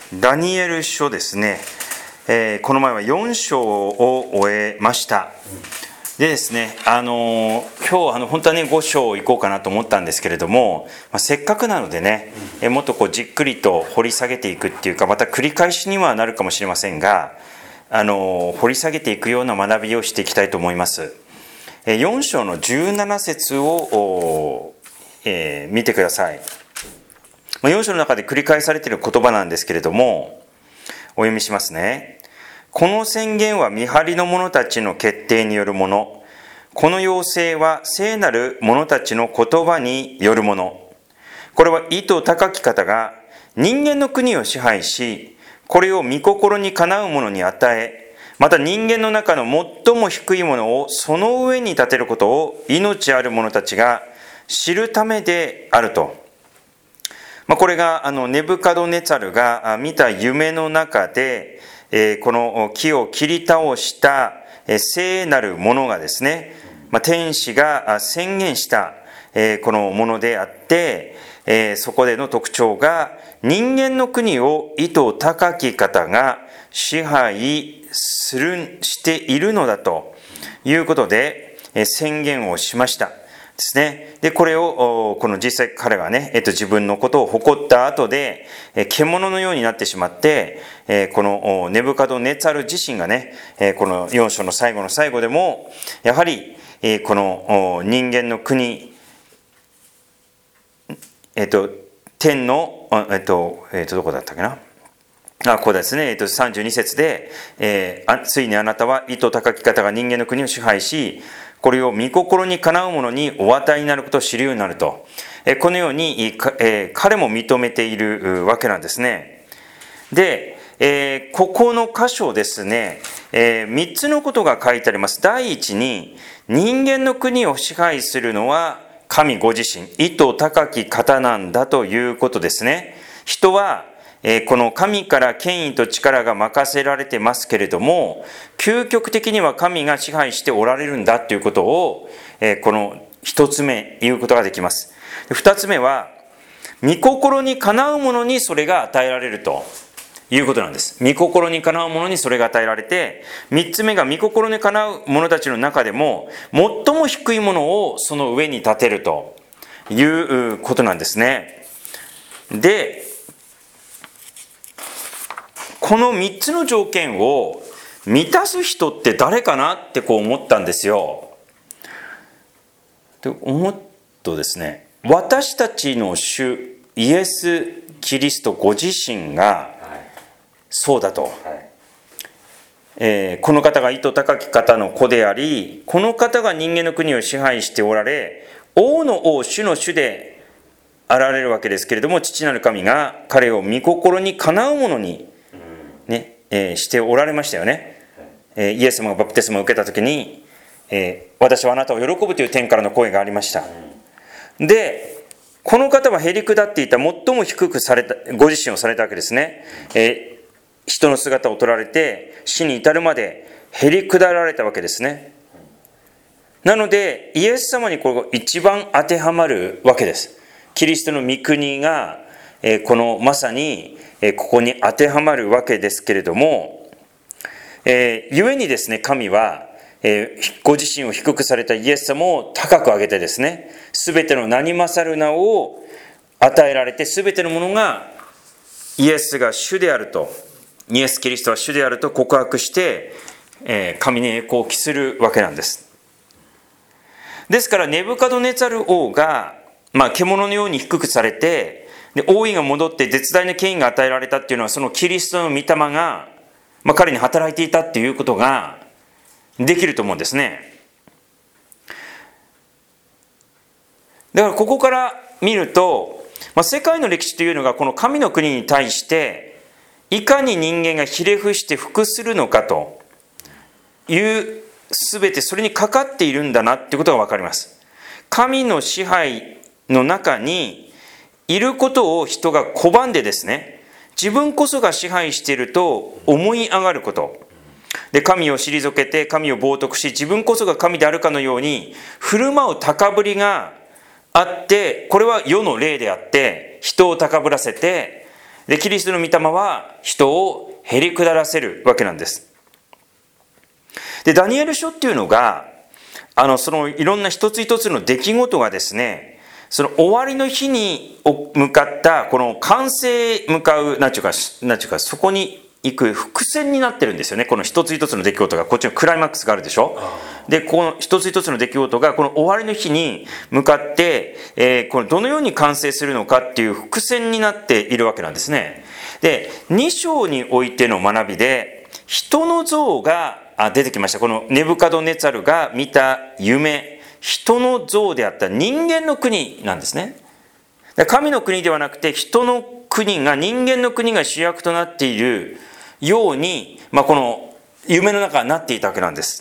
ダニエル書ですね、この前は4章を終えました。でですね、今日本当はね5章行こうかなと思ったんですけれども、せっかくなのでね、もっとじっくりと掘り下げていくっていうか、また繰り返しにはなるかもしれませんが、掘り下げていくような学びをしていきたいと思います。4章の17節を、見てください。4章の中で繰り返されている言葉なんですけれども、お読みしますね。この宣言は見張りの者たちの決定によるもの。この要請は聖なる者たちの言葉によるもの。これは意図高き方が人間の国を支配し、これを御心にかなう者に与え、また人間の中の最も低いものをその上に立てることを命ある者たちが知るためであると。これがネブカドネツァルが見た夢の中で、この木を切り倒した聖なるものがですね、天使が宣言したこのものであって、そこでの特徴が人間の国を意図高き方が支配しているのだということで宣言をしましたですね。でこれをこの実際彼がね、自分のことを誇った後で獣のようになってしまって、このネブカドネツァル自身がね、この4章の最後の最後でもやはりこの人間の国、天のどこだったっけな、ここですね、32節で、ついにあなたは意図高き方が人間の国を支配し、これを御心にかなう者にお与えになることを知るようになると、このように彼も認めているわけなんですね。で、ここの箇所ですね、3つのことが書いてあります。第一に、人間の国を支配するのは神ご自身、意図高き方なんだということですね。人はこの神から権威と力が任せられてますけれども、究極的には神が支配しておられるんだということを、この一つ目言うことができます。二つ目は、御心にかなう者にそれが与えられるということなんです。御心にかなう者にそれが与えられて、三つ目が御心にかなう者たちの中でも最も低いものをその上に立てるということなんですね。で、この3つの条件を満たす人って誰かなって思ったんですよ。で思うとですね、私たちの主イエス・キリストご自身がそうだと、この方が意図高き方の子であり、この方が人間の国を支配しておられ、王の王、主の主であられるわけですけれども、父なる神が彼を御心にかなうものにしておられましたよね。イエス様がバプテスマを受けたときに、私はあなたを喜ぶという天からの声がありました。で、この方はへり下っていた最も低くされたご自身をされたわけですね。人の姿を取られて死に至るまでへり下られたわけですね。なのでイエス様にこれが一番当てはまるわけです。キリストの御国がこのまさにここに当てはまるわけですけれども、故にですね、神はご自身を低くされたイエス様を高く上げてですね、すべての名に勝る名を与えられて、すべてのものがイエスが主であると、イエス・キリストは主であると告白して、神に栄光を期するわけなんです。ですからネブカドネツァル王が、獣のように低くされて、で王位が戻って絶大な権威が与えられたっていうのは、そのキリストの御霊が、彼に働いていたっていうことができると思うんですね。だからここから見ると、世界の歴史というのがこの神の国に対していかに人間がひれ伏して服するのかという全てそれにかかっているんだなっていうことが分かります。神の支配の中にいることを人が拒んでですね、自分こそが支配していると思い上がることで、神を退けて神を冒涜し、自分こそが神であるかのように振る舞う高ぶりがあって、これは世の例であって、人を高ぶらせてで、キリストの御霊は人をへり下らせるわけなんです。で、ダニエル書っていうのが、そのいろんな一つ一つの出来事がですね、その終わりの日に向かった、この完成向かう、なんていうか、そこに行く伏線になってるんですよね。この一つ一つの出来事が、こっちのクライマックスがあるでしょ。で、この一つ一つの出来事が、この終わりの日に向かって、このどのように完成するのかっていう伏線になっているわけなんですね。で、2章においての学びで、人の像が出てきました。このネブカドネツァルが見た夢、人の像であった人間の国なんですね。神の国ではなくて、人の国が、人間の国が主役となっているように、この夢の中になっていたわけなんです。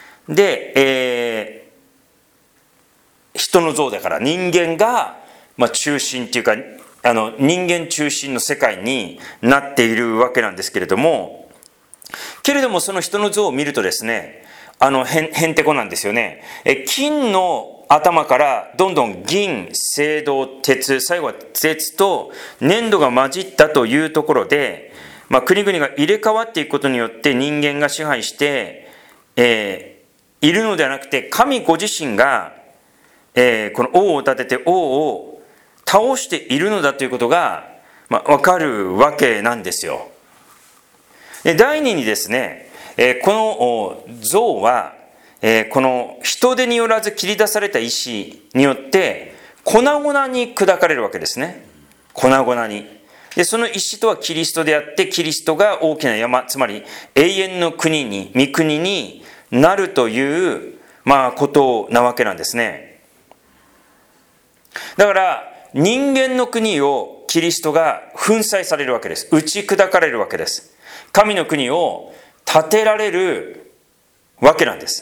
で、人の像だから人間が、中心っていうか、人間中心の世界になっているわけなんですけれども、その人の像を見るとですね、へんてこなんですよね。金の頭からどんどん銀、青銅、鉄、最後は鉄と粘土が混じったというところで、国々が入れ替わっていくことによって人間が支配して、いるのではなくて、神ご自身が、この王を立てて王を倒しているのだということが、わかるわけなんですよ。で、第二にですね、この像は、この人手によらず切り出された石によって粉々に砕かれるわけですね。粉々に。で、その石とはキリストであって、キリストが大きな山、つまり永遠の国に、御国になるという、ことなわけなんですね。だから、人間の国をキリストが粉砕されるわけです。打ち砕かれるわけです。神の国を建てられるわけなんです。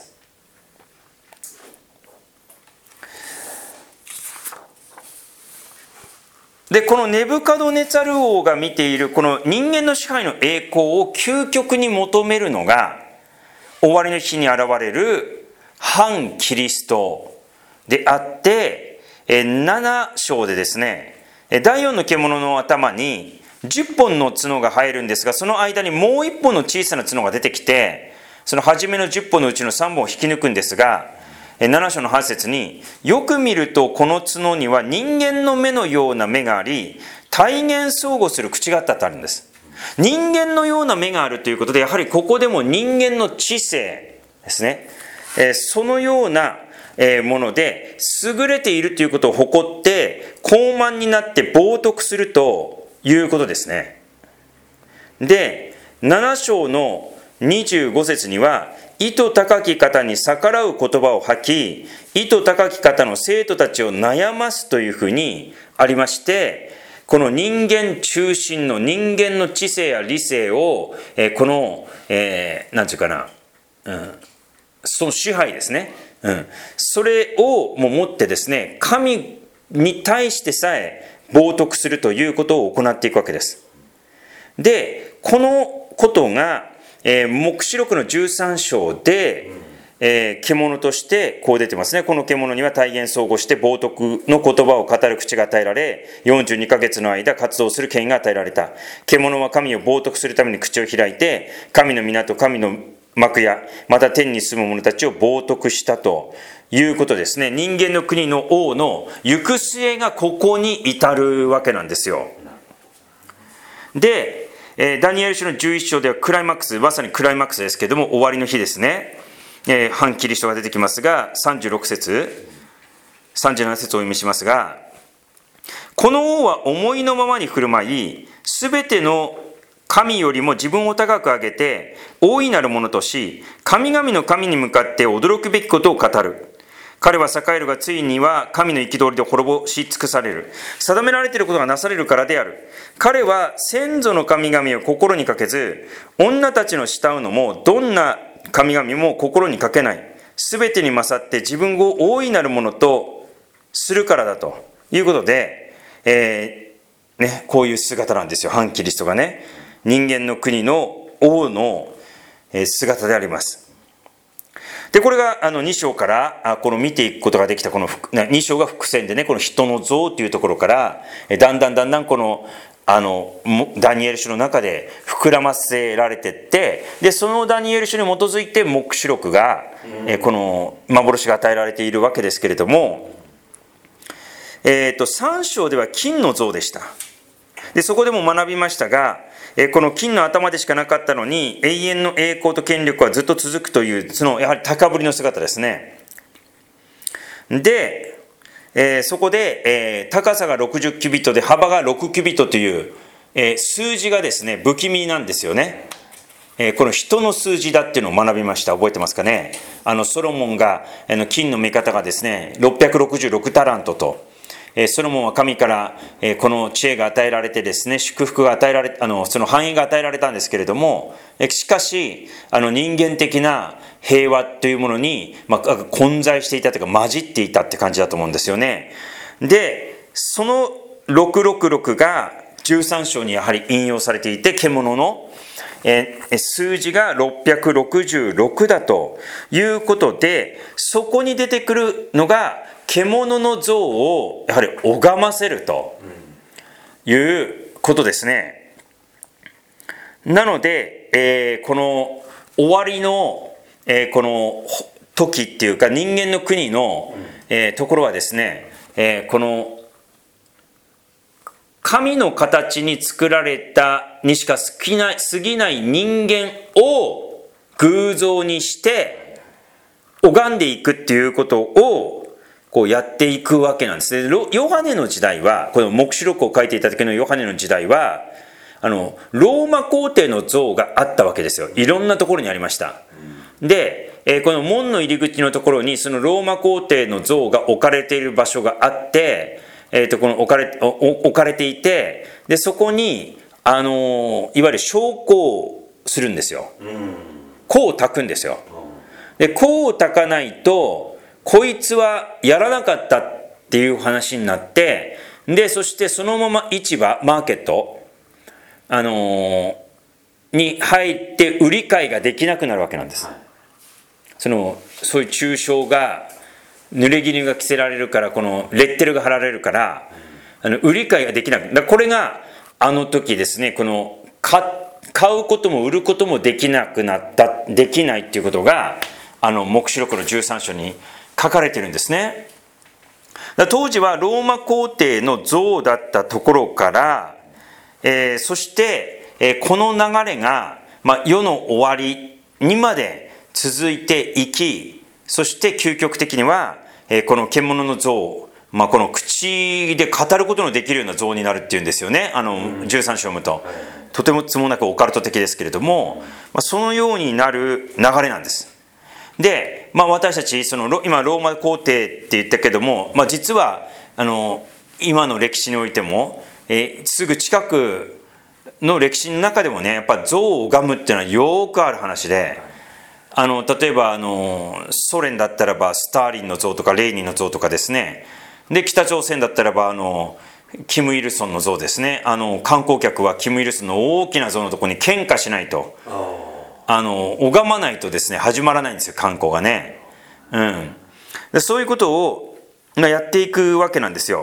で、このネブカドネツァル王が見ているこの人間の支配の栄光を究極に求めるのが、終わりの日に現れる反キリストであって、7章でですね、第4の獣の頭に10本の角が生えるんですが、その間にもう1本の小さな角が出てきて、その初めの10本のうちの3本を引き抜くんですが、7章の8節に、よく見るとこの角には人間の目のような目があり、体現相互する口があったとあるんです。人間のような目があるということで、やはりここでも人間の知性ですね。そのようなもので優れているということを誇って高慢になって冒涜するということですね。で、7章の25節には、意図高き方に逆らう言葉を吐き、意図高き方の生徒たちを悩ますというふうにありまして、この人間中心の人間の知性や理性を、この、なんていうかな、その支配ですね。それをも持ってですね、神に対してさえ冒涜するということを行っていくわけです。で、このことが、黙示録の13章で、獣としてこう出てますね。この獣には体現相互して冒涜の言葉を語る口が与えられ、42ヶ月の間活動する権威が与えられた。獣は神を冒涜するために口を開いて、神の皆と神の幕や、また天に住む者たちを冒涜したということですね。人間の国の王の行く末がここに至るわけなんですよ。で、ダニエル書の11章ではクライマックス、まさにクライマックスですけれども、終わりの日ですね。反キリストが出てきますが、36節、37節をお読みしますが、この王は思いのままに振る舞い、すべての神よりも自分を高く上げて、大いなるものとし、神々の神に向かって驚くべきことを語る。彼は栄えるがついには神の憤りで滅ぼし尽くされる。定められていることがなされるからである。彼は先祖の神々を心にかけず、女たちの慕うのもどんな神々も心にかけない。すべてに勝って自分を大いなるものとするからだということで、こういう姿なんですよ。反キリストがね、人間の国の王の姿であります。で、これが2章からこの見ていくことができたこの2章が伏線でね、この人の像というところからだんだんこのダニエル書の中で膨らませられてって、でそのダニエル書に基づいて黙示録が、この幻が与えられているわけですけれども、3章では金の像でした。でそこでも学びましたが、この金の頭でしかなかったのに永遠の栄光と権力はずっと続くという、そのやはり高ぶりの姿ですね。で、そこで、高さが60キュビットで幅が6キュビットという、数字がですね不気味なんですよね。この人の数字だっていうのを学びました。覚えてますかね。ソロモンが金の目方がですね666タラントと、ソロモンは神からこの知恵が与えられてですね、祝福が与えられ、その繁栄が与えられたんですけれども、しかし人間的な平和というものに混在していたというか混じっていたって感じだと思うんですよね。でその666が13章にやはり引用されていて、獣の数字が666だということで、そこに出てくるのが獣の像をやはり拝ませるということですね。なので、この終わりの、この時っていうか人間の国の、ところはですね、この神の形に作られたにしか過ぎない人間を偶像にして拝んでいくっていうことをこうやっていくわけなんですね。ヨハネの時代は、この黙示録を書いていた時のヨハネの時代は、ローマ皇帝の像があったわけですよ。いろんなところにありました。で、この門の入り口のところにそのローマ皇帝の像が置かれている場所があって、この置かれていて、でそこにいわゆる証拠をするんですよ。香を焚くんですよ。で香を焚かないとこいつはやらなかったっていう話になって、でそしてそのまま市場マーケット、に入って売り買いができなくなるわけなんです。そういう抽象が濡れ衣が着せられるから、このレッテルが貼られるから、売り買いができなくなる。これが時ですね、この買うことも売ることもできなくなった、できないっていうことが黙示録の13章に書かれてるんですね。当時はローマ皇帝の像だったところから、そして、この流れが、世の終わりにまで続いていき、そして究極的には、この獣の像、この口で語ることのできるような像になるっていうんですよね。13章を読むととてもつもなくオカルト的ですけれども、そのようになる流れなんです。で、私たち今ローマ皇帝って言ったけども、実は今の歴史においても、すぐ近くの歴史の中でもね、やっぱ像を拝むっていうのはよくある話で、例えばソ連だったらばスターリンの像とかレーニンの像とかですね。で北朝鮮だったらばキム・イルソンの像ですね。観光客はキム・イルソンの大きな像のところに献花しないと、拝まないとですね始まらないんですよ、観光がね。でそういうことをやっていくわけなんですよ。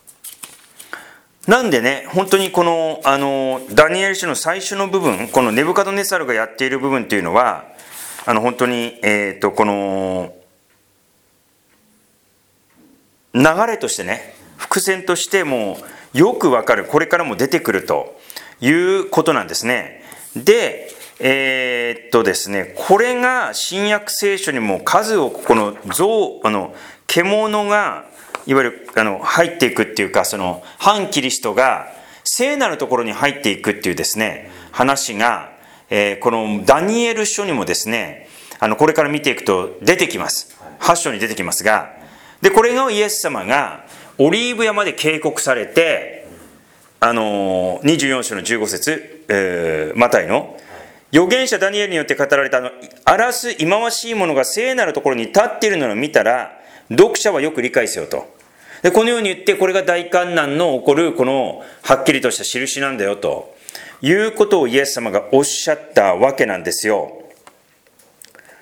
なんでね、本当にこのダニエル書の最初の部分、このネブカドネサルがやっている部分っていうのは本当に、この流れとしてね、伏線としてもよくわかる、これからも出てくるということなんですね。で、ですね、これが新約聖書にも数多くこの像、獣がいわゆる入っていくっていうか、その反キリストが聖なるところに入っていくっていうですね話が、このダニエル書にもですね、これから見ていくと出てきます。8章に出てきますが、でこれがイエス様がオリーブ山で警告されて、24章の15節、マタイの預言者ダニエルによって語られた荒らす忌まわしいものが聖なるところに立っているのを見たら読者はよく理解せよと。でこのように言って、これが大観難の起こるこのはっきりとした印なんだよということをイエス様がおっしゃったわけなんですよ。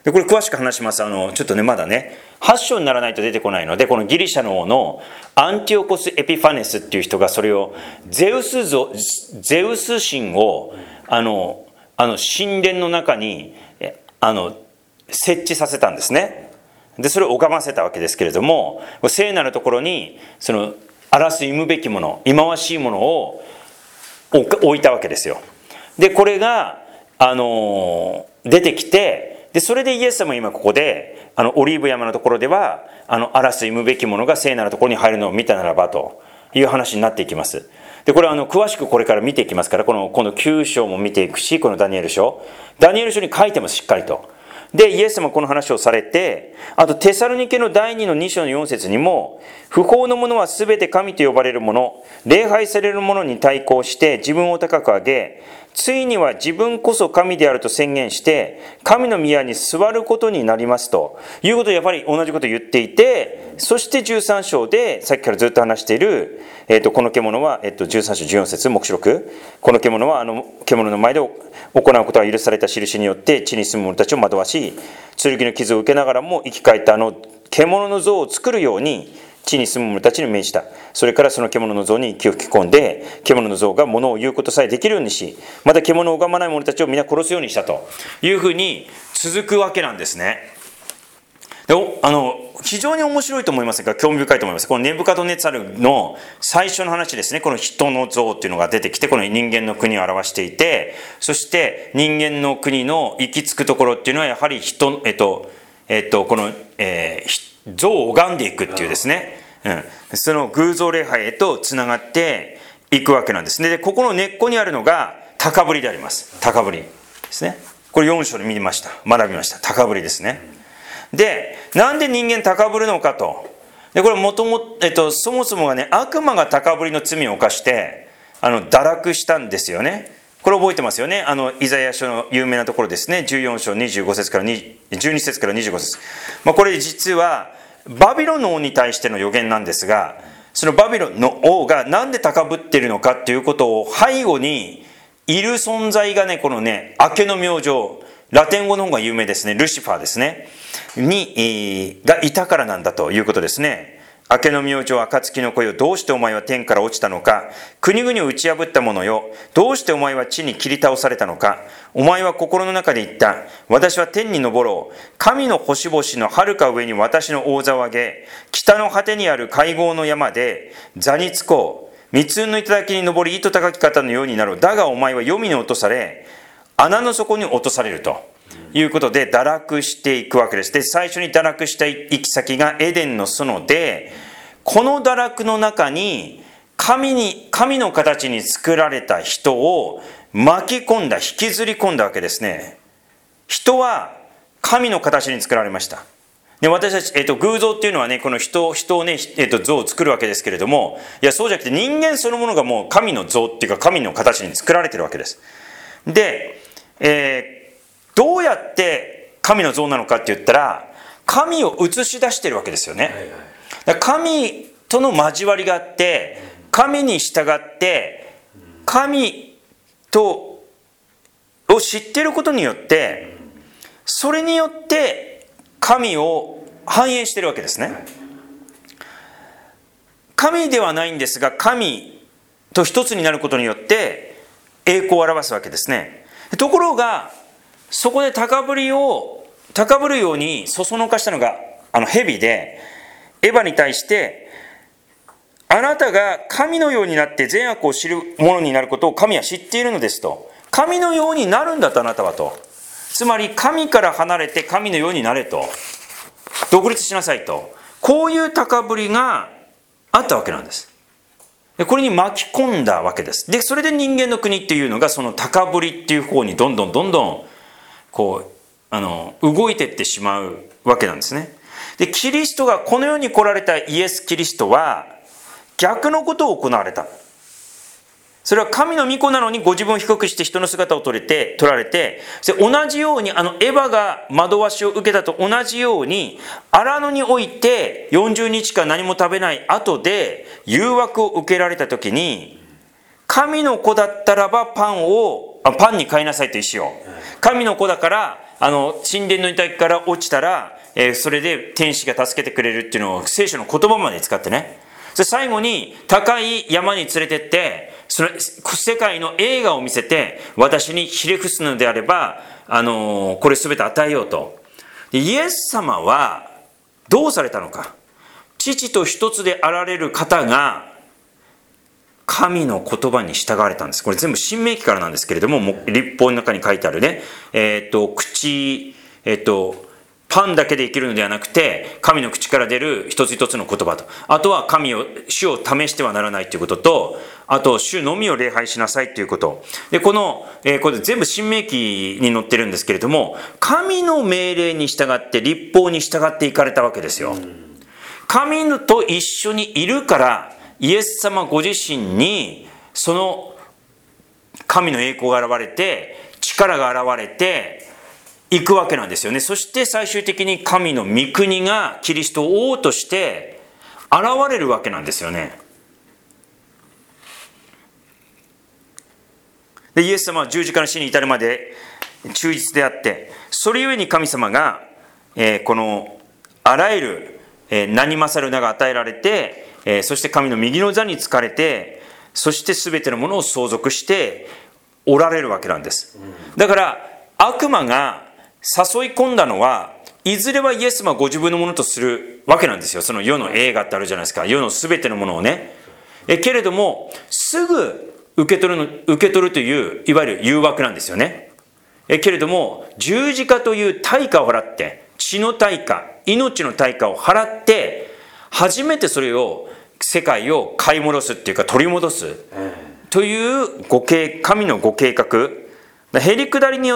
でこれ詳しく話します。ちょっとねまだね8章にならないと出てこないので、このギリシャの王のアンティオコス・エピファネスっていう人がそれをゼウス神を神殿の中に設置させたんですね。でそれを拝ませたわけですけれども、聖なるところにその荒らす忌むべきもの、忌まわしいものを置いたわけですよ。でこれが出てきて、でそれでイエス様今ここでオリーブ山のところでは荒らす忌むべきものが聖なるところに入るのを見たならばという話になっていきます。でこれは詳しくこれから見ていきますから、この9章も見ていくし、このダニエル書に書いてますしっかりと。でイエス様この話をされて、あとテサロニケの第2の2章の4節にも、不法の者はすべて神と呼ばれる者、礼拝される者に対抗して自分を高く上げ、ついには自分こそ神であると宣言して神の宮に座ることになりますということで、やっぱり同じことを言っていて、そして13章でさっきからずっと話している、この獣は、13章14節黙示録、この獣は獣の前で行うことが許された印によって地に住む者たちを惑わし、剣の傷を受けながらも生き返った獣の像を作るように地に住む者たちに命じた。それからその獣の像に息を吹き込んで、獣の像が物を言うことさえできるようにし、また獣を拝まない者たちを皆殺すようにしたというふうに続くわけなんですね。で非常に面白いと思いますが、興味深いと思います。このネブカドネツァルの最初の話ですね、この人の像っていうのが出てきて、この人間の国を表していて、そして人間の国の行き着くところっていうのはやはりこの、像を拝んでいくっていうですね、その偶像礼拝へとつながっていくわけなんですね。でここの根っこにあるのが高ぶりであります。高ぶりですね。これ4章で学びました。高ぶりですね。でなんで人間高ぶるのかと。でこれそもそもがね、悪魔が高ぶりの罪を犯して堕落したんですよね。これ覚えてますよね。イザヤ書の有名なところですね。14章25節から12節から25節、これ実はバビロンの王に対しての予言なんですが、そのバビロンの王がなんで高ぶっているのかっていうことを背後にいる存在がね、このね、明けの明星、ラテン語の方が有名ですね、ルシファーですねがいたからなんだということですね。明けの明星、暁の子よ、どうしてお前は天から落ちたのか。国々を打ち破った者よ、どうしてお前は地に切り倒されたのか。お前は心の中で言った。私は天に昇ろう。神の星々の遥か上に私の王座を上げ、北の果てにある会合の山で座につこう。密雲の頂に登り、糸高き方のようになろう。だがお前は黄泉に落とされ、穴の底に落とされるということで堕落していくわけです。で最初に堕落した行き先がエデンの園で、この堕落の中に神の形に作られた人を巻き込んだ、引きずり込んだわけですね。人は神の形に作られました。で私たち、偶像っていうのはね、この人をね、像を作るわけですけれども、いやそうじゃなくて人間そのものがもう神の像っていうか神の形に作られてるわけです。で、どうやって神の像なのかって言ったら、神を映し出してるわけですよね。だから神との交わりがあって、神に従って神を知っていることによって、それによって神を反映してるわけですね。神ではないんですが、神と一つになることによって栄光を表すわけですね。ところがそこで高ぶるようにそそのかしたのが蛇で、エヴァに対して、あなたが神のようになって善悪を知るものになることを神は知っているのですと。神のようになるんだと、あなたはと。つまり神から離れて神のようになれと、独立しなさいと、こういう高ぶりがあったわけなんです。でこれに巻き込んだわけです。でそれで人間の国っていうのがその高ぶりっていう方にどんどんこう動いていってしまうわけなんですね。でキリストがこの世に来られたイエス・キリストは逆のことを行われた。それは神の御子なのにご自分を低くして人の姿を取られて、同じようにエヴァが惑わしを受けたと同じように、荒野において40日間何も食べない後で誘惑を受けられた時に、神の子だったらばパンに変えなさいと意思を、神の子だから神殿の頂から落ちたら、それで天使が助けてくれるっていうのを聖書の言葉まで使ってね。で最後に高い山に連れてって、その世界の映画を見せて、私にひれ伏すのであれば、これ全て与えようと。でイエス様はどうされたのか。父と一つであられる方が神の言葉に従われたんです。これ全部新明記からなんですけれども、律法の中に書いてあるね、パンだけで生きるのではなくて、神の口から出る一つ一つの言葉と、あとは主を試してはならないということと、あと主のみを礼拝しなさいということ。で、これ全部新明記に載ってるんですけれども、神の命令に従って、律法に従っていかれたわけですよ。神と一緒にいるから、イエス様ご自身に、その神の栄光が現れて、力が現れて、行くわけなんですよね。そして最終的に神の御国がキリストを王として現れるわけなんですよね。でイエス様は十字架の死に至るまで忠実であって、それゆえに神様が、このあらゆる、名に勝る名が与えられて、そして神の右の座につかれて、そして全てのものを相続しておられるわけなんです。だから悪魔が誘い込んだのは、いずれはイエス様はご自分のものとするわけなんですよ。その世の映画ってあるじゃないですか。世の全てのものをね。けれども、すぐ受け取るという、いわゆる誘惑なんですよね。けれども、十字架という対価を払って、血の対価、命の対価を払って、初めてそれを、世界を買い戻すっていうか取り戻すという神のご計画、へりくだりによって、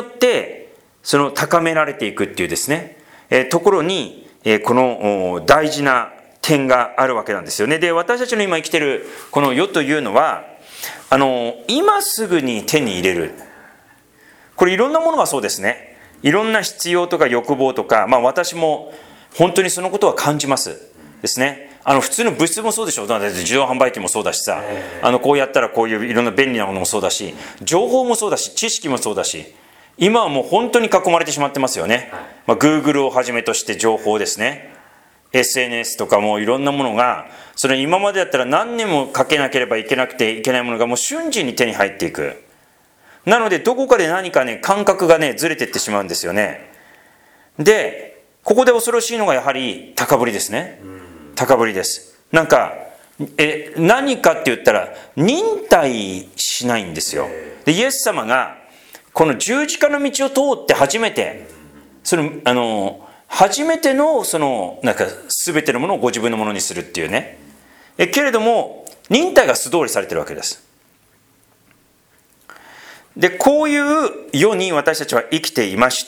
その高められていくっていうですね、ところに、この大事な点があるわけなんですよね。で、私たちの今生きているこの世というのは、今すぐに手に入れる。これいろんなものがそうですね。いろんな必要とか欲望とか、私も本当にそのことは感じますですね。普通の物質もそうでしょ。だって自動販売機もそうだしさ、こうやったらこういういろんな便利なものもそうだし、情報もそうだし、知識もそうだし、今はもう本当に囲まれてしまってますよね。Google をはじめとして情報ですね。SNS とかもいろんなものが、それ今までだったら何年もかけなければいけなくていけないものがもう瞬時に手に入っていく。なのでどこかで何かね、感覚がね、ずれていってしまうんですよね。で、ここで恐ろしいのがやはり高ぶりですね。高ぶりです。なんか、何かって言ったら忍耐しないんですよ。で、イエス様がこの十字架の道を通って初めて、初めてのなんか全てのものをご自分のものにするっていうね。けれども、忍耐が素通りされてるわけです。で、こういう世に私たちは生きていまして、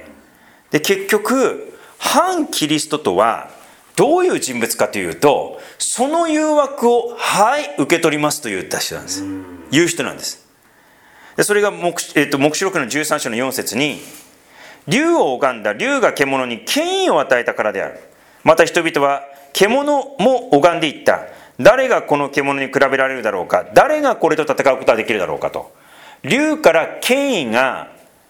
で、結局、反キリストとはどういう人物かというと、その誘惑を、受け取りますと言った人なんです。言う人なんです。でそれが黙示録の13章の4節に、竜を拝んだ竜が獣に権威を与えたからである。また人々は獣も拝んでいった。誰がこの獣に比べられるだろうか。誰がこれと戦うことができるだろうかと。竜から権威が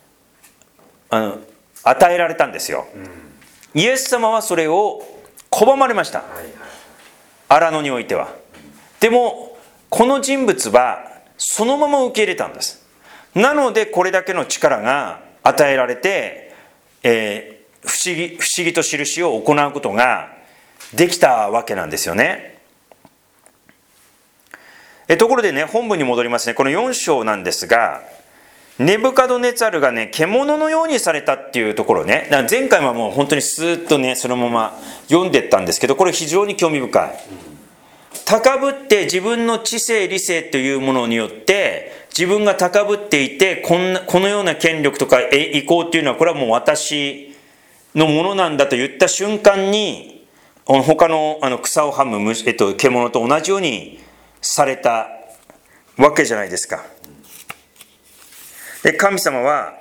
与えられたんですよ。イエス様はそれを拒まれました。荒野においては。でもこの人物はそのまま受け入れたんです。なのでこれだけの力が与えられて、不思議と印を行うことができたわけなんですよね。ところでね、本文に戻りますね。この4章なんですが、ネブカドネツァルがね、獣のようにされたっていうところね。前回はもう本当にスーッとね、そのまま読んでったんですけど、これ非常に興味深い。高ぶって自分の知性理性というものによって自分が高ぶっていて、このような権力とか意向っていうのはこれはもう私のものなんだと言った瞬間に、他の草をはむ獣と同じようにされたわけじゃないですか。で、神様は、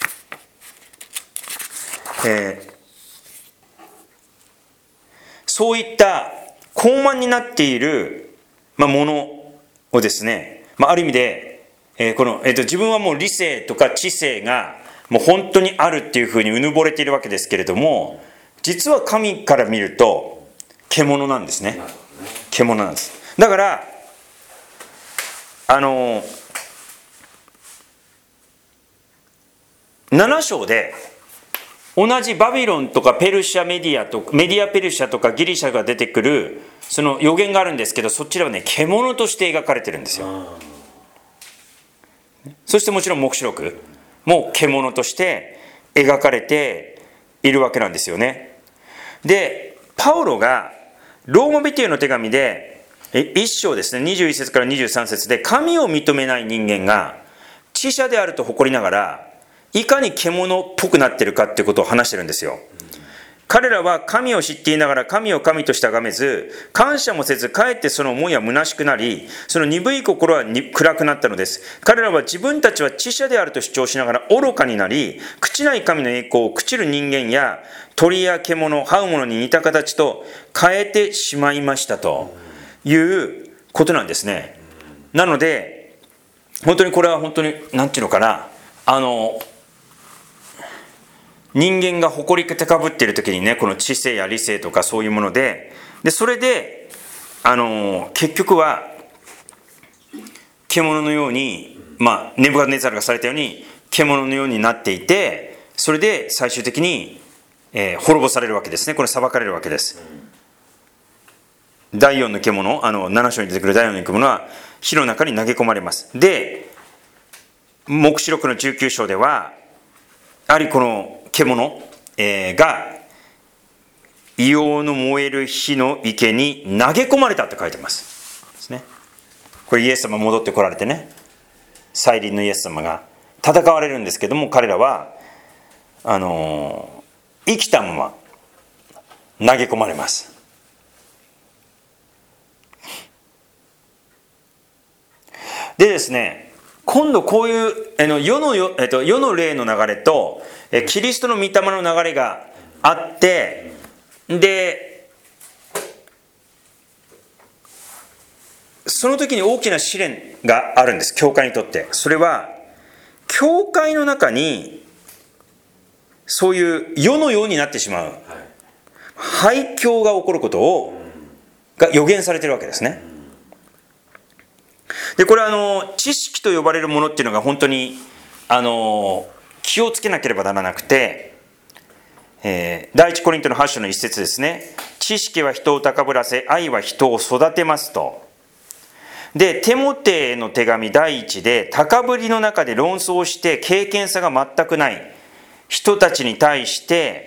そういった高慢になっているものをですね、ある意味で、自分はもう理性とか知性がもう本当にあるっていうふうにうぬぼれているわけですけれども、実は神から見ると獣なんですね。獣なんです。だから7章で同じバビロンとかペルシャメディアペルシャとかギリシャが出てくるその予言があるんですけど、そちらはね獣として描かれてるんですよ。そしてもちろん黙示録も獣として描かれているわけなんですよね。でパウロがローマ人への手紙で1章ですね、21節から23節で、神を認めない人間が知者であると誇りながらいかに獣っぽくなっているかっていうことを話してるんですよ。彼らは神を知っていながら神を神として崇めず、感謝もせず、かえってその思いは虚しくなり、その鈍い心は暗くなったのです。彼らは自分たちは知者であると主張しながら愚かになり、朽ちない神の栄光を朽ちる人間や鳥や獣、這うものに似た形と変えてしまいましたということなんですね。なので本当にこれは本当に何ていうのかな、人間が誇り高ぶっている時にね、この知性や理性とかそういうもので、それで結局は獣のように、ネブカドネザルがされたように獣のようになっていて、それで最終的に、滅ぼされるわけですね。これ裁かれるわけです。第4の獣、7章に出てくる第4の獣は火の中に投げ込まれます。で黙示録の19章ではやはりこの獣が硫黄の燃える火の池に投げ込まれたって書いてますですね。これイエス様戻ってこられてね、再臨のイエス様が戦われるんですけども、彼らは生きたまま投げ込まれます。でですね、今度こういう世の霊の流れとキリストの御霊の流れがあって、でその時に大きな試練があるんです、教会にとって。それは教会の中にそういう世のようになってしまう廃墟が起こることが予言されているわけですね。でこれは知識と呼ばれるものっていうのが本当に気をつけなければならなくて、第一コリントの8章の一節ですね。知識は人を高ぶらせ、愛は人を育てますと。でテモテへの手紙第1で、高ぶりの中で論争して経験差が全くない人たちに対して、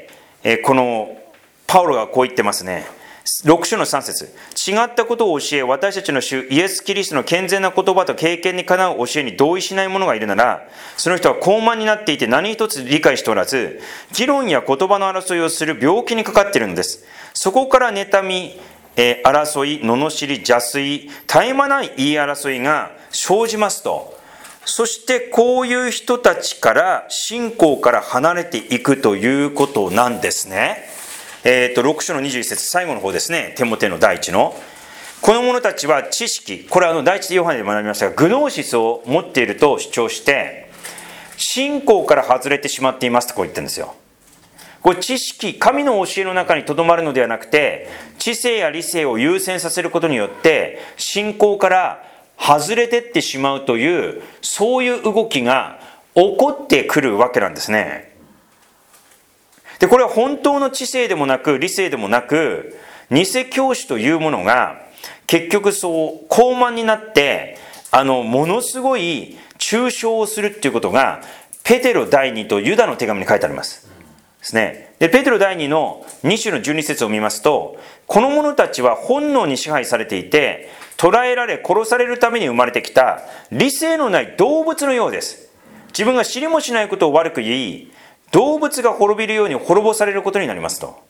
このパウロがこう言ってますね。6章の3節、違ったことを教え、私たちの主イエス・キリストの健全な言葉と経験にかなう教えに同意しない者がいるなら、その人は高慢になっていて何一つ理解しておらず、議論や言葉の争いをする病気にかかっているんです。そこから妬み、争い、罵り、邪推、絶え間ない言い争いが生じますと。そしてこういう人たちから信仰から離れていくということなんですね。6章の21節、最後の方ですね。テモテの第一のこの者たちは知識、これは第一ヨハネで学びましたが、グノーシスを持っていると主張して信仰から外れてしまっていますとこう言ってるんですよ。これ知識、神の教えの中にとどまるのではなくて、知性や理性を優先させることによって信仰から外れてってしまうという、そういう動きが起こってくるわけなんですね。でこれは本当の知性でもなく理性でもなく、偽教師というものが結局そう高慢になってものすごい抽象をするっていうことがペテロ第2とユダの手紙に書いてありますですね。でペテロ第2の2章の12節を見ますと、この者たちは本能に支配されていて、捕らえられ殺されるために生まれてきた理性のない動物のようです。自分が知りもしないことを悪く言い、動物が滅びるように滅ぼされることになりますと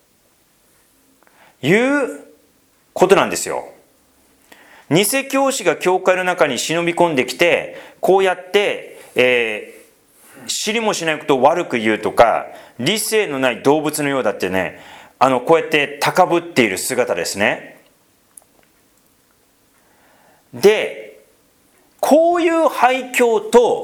いうことなんですよ。偽教師が教会の中に忍び込んできて、こうやって、知りもしないことを悪く言うとか、理性のない動物のようだってね、こうやって高ぶっている姿ですね。でこういう廃墟と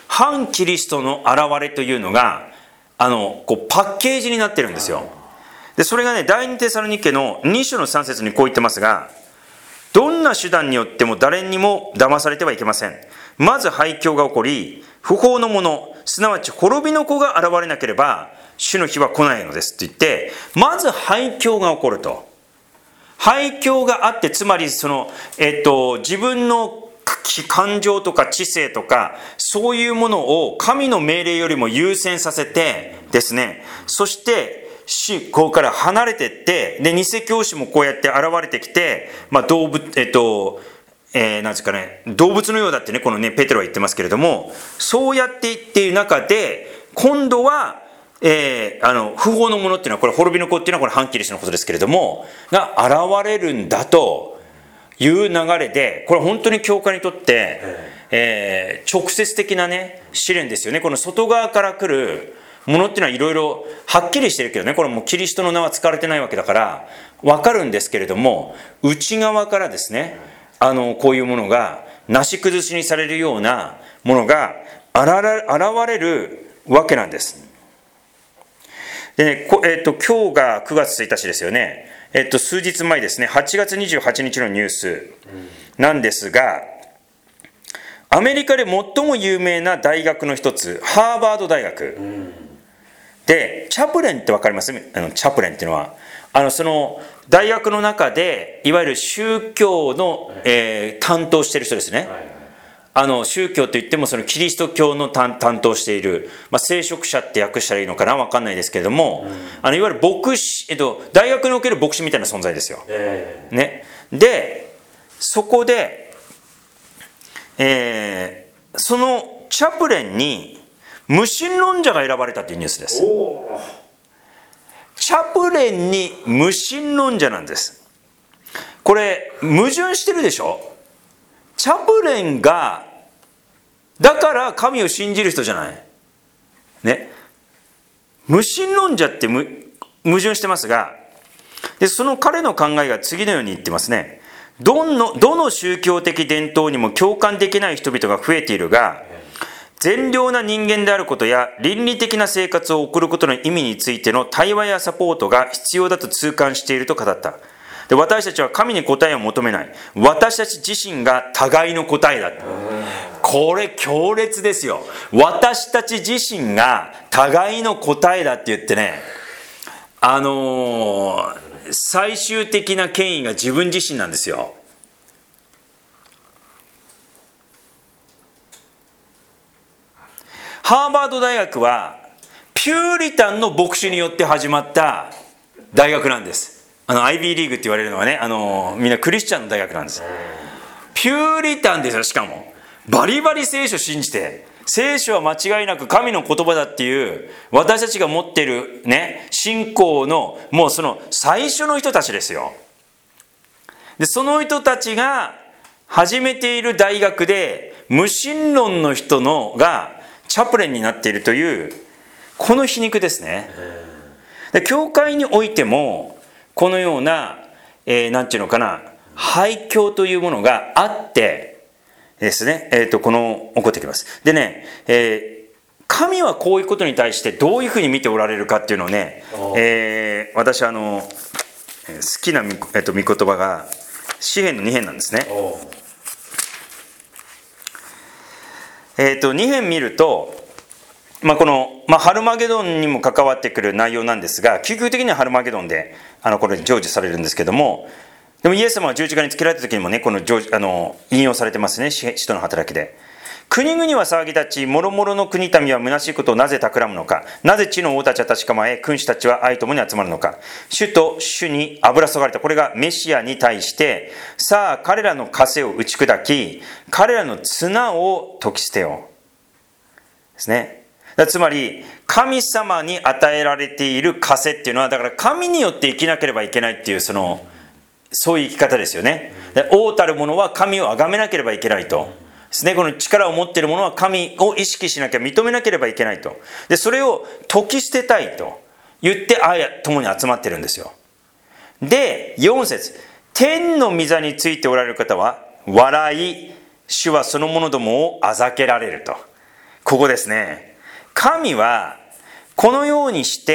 反キリストの現れというのがこうパッケージになってるんですよ。でそれがね、第二テサロニケの2章の3節にこう言ってますが、どんな手段によっても誰にも騙されてはいけません。まず廃墟が起こり、不法の者、すなわち滅びの子が現れなければ主の日は来ないのですって言って、まず廃墟が起こると。廃墟があって、つまりその、自分の感情とか知性とかそういうものを神の命令よりも優先させてですね、そしてここから離れていって、で偽教師もこうやって現れてきて、動物なんですかね、動物のようだってね、このねペテロは言ってますけれども、そうやっていっている中で、今度は不法のものっていうのは、これ滅びの子っていうのはこれ反キリストのことですけれどもが現れるんだという流れで、これ本当に教会にとって、直接的なね試練ですよね。この外側から来るものっていうのはいろいろはっきりしてるけどね、これもうキリストの名は使われてないわけだから分かるんですけれども、内側からですね、こういうものがなし崩しにされるようなものが現れるわけなんです。でね、今日が9月1日ですよね。数日前ですね、8月28日のニュースなんですが、アメリカで最も有名な大学の一つ、ハーバード大学で、チャプレンって分かります？チャプレンっていうのはその大学の中でいわゆる宗教の、担当している人ですね。宗教といってもそのキリスト教の担当している、聖職者って訳したらいいのかな、分かんないですけれども、いわゆる牧師、大学における牧師みたいな存在ですよ、ね。でそこで、そのチャプレンに無神論者が選ばれたというニュースです。チャプレンに無神論者なんです。これ矛盾してるでしょ。チャプレンがだから神を信じる人じゃないね。無神論者って矛盾してますが、でその彼の考えが次のように言ってますね。どの宗教的伝統にも共感できない人々が増えているが、善良な人間であることや倫理的な生活を送ることの意味についての対話やサポートが必要だと痛感していると語った。で私たちは神に答えを求めない。私たち自身が互いの答えだ。これ強烈ですよ。私たち自身が互いの答えだって言ってね、最終的な権威が自分自身なんですよ。ハーバード大学はピューリタンの牧師によって始まった大学なんです。アイビーリーグって言われるのはね、みんなクリスチャンの大学なんです。ピューリタンですよ。しかもバリバリ聖書信じて、聖書は間違いなく神の言葉だっていう私たちが持っているね、信仰のもうその最初の人たちですよ。でその人たちが始めている大学で無神論の人のがチャプレンになっているというこの皮肉ですね。で教会においてもこのような、なんていうのかな、廃墟というものがあってですね、起こってきます。でね、神はこういうことに対してどういうふうに見ておられるかっていうのをね、私好きな御言葉が詩編の2編なんですね。2編見ると、この、ハルマゲドンにも関わってくる内容なんですが、究極的にはハルマゲドンでこれ成就されるんですけども、でもイエス様は十字架につけられた時にもね、この引用されてますね、使徒の働きで。国々は騒ぎ立ち、諸々の国民は虚しいことをなぜ企むのか、なぜ地の王たちは確かまえ、君主たちは愛ともに集まるのか。主と主に油注がれた、これがメシアに対して、さあ彼らの枷を打ち砕き、彼らの綱を解き捨てようですね。つまり神様に与えられている枷っていうのは、だから神によって生きなければいけないっていうそういう生き方ですよね。王たる者は神を崇めなければいけないとですね。この力を持っている者は神を意識しなきゃ、認めなければいけないと。でそれを解き捨てたいと言って共に集まってるんですよ。で4節、天の御座についておられる方は笑い、主はその者どもをあざけられると。 ここですね。神はこのようにして、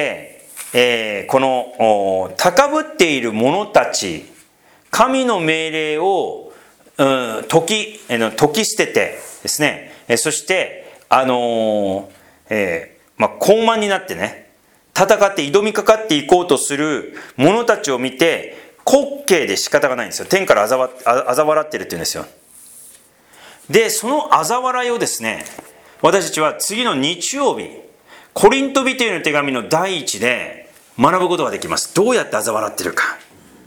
この高ぶっている者たち、神の命令を解き捨ててですね、そして高慢になってね、戦って挑みかかっていこうとする者たちを見て滑稽で仕方がないんですよ。天から嘲笑ってるって言うんですよ。でその嘲笑いをですね、私たちは次の日曜日、コリント人への手紙の第一で学ぶことができます。どうやって嘲笑ってるか。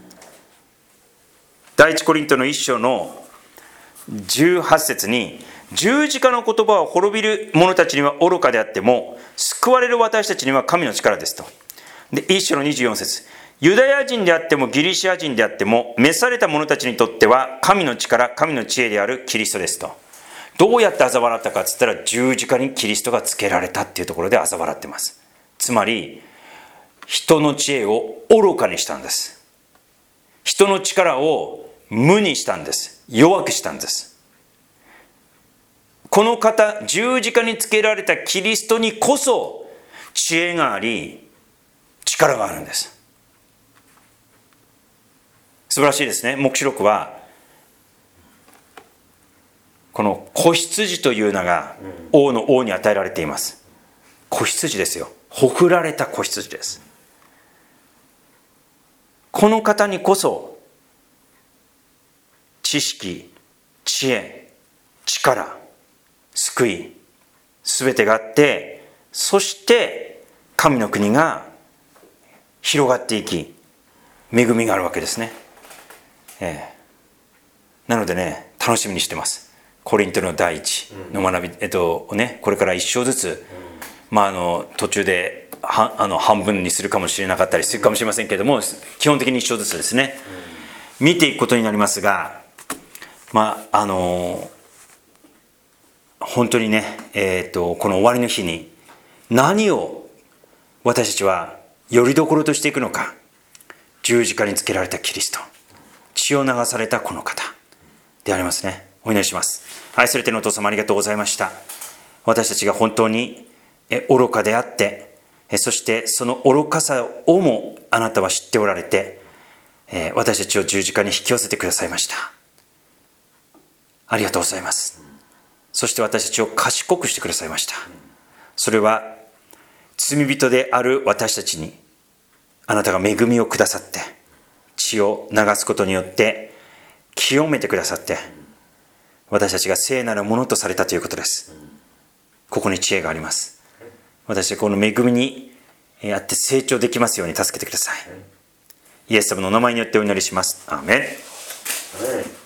第一コリントの1章の18節に、十字架の言葉を滅びる者たちには愚かであっても、救われる私たちには神の力ですと。で1章の24節、ユダヤ人であってもギリシア人であっても、召された者たちにとっては神の力、神の知恵であるキリストですと。どうやって嘲笑ったかっつったら、十字架にキリストがつけられたっていうところで嘲笑ってます。つまり人の知恵を愚かにしたんです。人の力を無にしたんです。弱くしたんです。この方、十字架につけられたキリストにこそ知恵があり力があるんです。素晴らしいですね。黙示録はこの子羊という名が王の王に与えられています。子羊ですよ。ほふられた子羊です。この方にこそ知識、知恵、力、救い、すべてがあって、そして神の国が広がっていき、恵みがあるわけですね。なのでね、楽しみにしてます。コリントの第一の学び、これから一章ずつ、途中で半分にするかもしれなかったりするかもしれませんけれども、基本的に一章ずつですね、見ていくことになりますが、本当にね、この終わりの日に何を私たちはよりどころとしていくのか。十字架につけられたキリスト、血を流されたこの方でありますね。お祈りします。愛する天のお父様、ありがとうございました。私たちが本当に愚かであって、そしてその愚かさをもあなたは知っておられて、私たちを十字架に引き寄せてくださいました。ありがとうございます。そして私たちを賢くしてくださいました。それは罪人である私たちにあなたが恵みをくださって、血を流すことによって清めてくださって、私たちが聖なるものとされたということです。ここに知恵があります。私はこの恵みにあって成長できますように助けてください。イエス様のお名前によってお祈りします。アーメン。